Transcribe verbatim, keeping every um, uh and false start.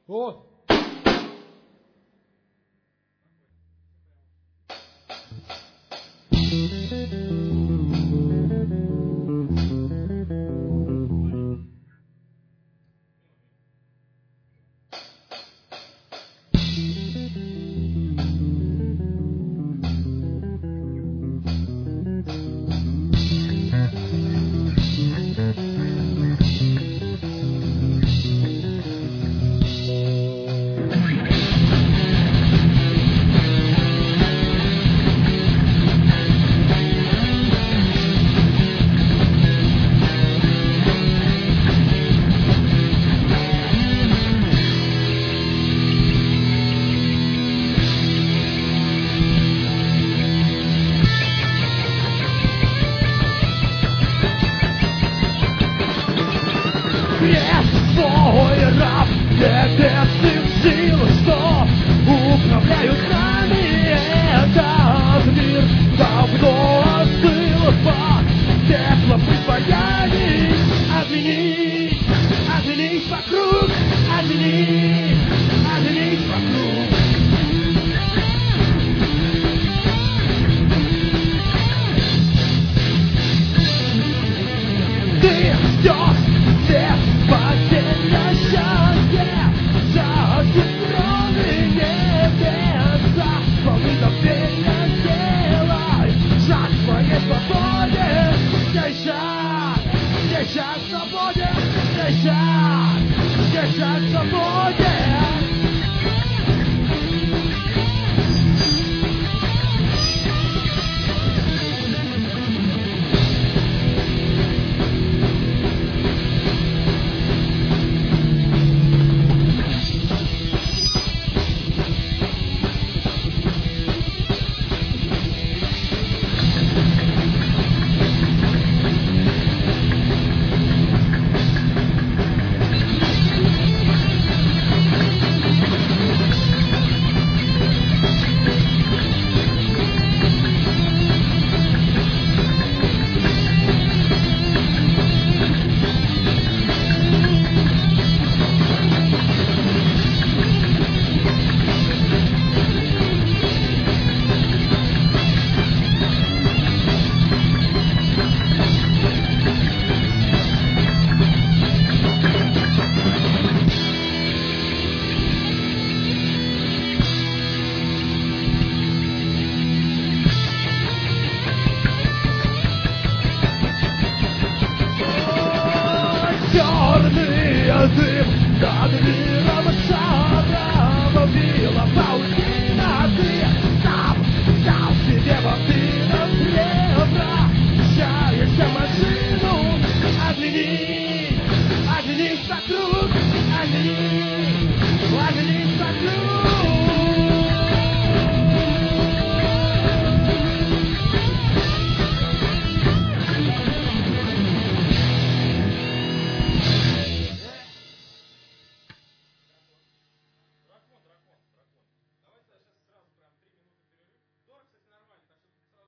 О! Свой раб, небесных сил, что управляют нами. Этот мир давно остыл под теплом изваяний. Обвинить, обвинить вокруг, обвинить, обвинить вокруг. Ты ждешь всех потеря счастья, за синхроны небеса, волны забвения делай шаг к своей свободе. Здесь шаг, здесь шаг к свободе, здесь шаг, здесь шаг к свободе. Черный язык над миром шаром, вилла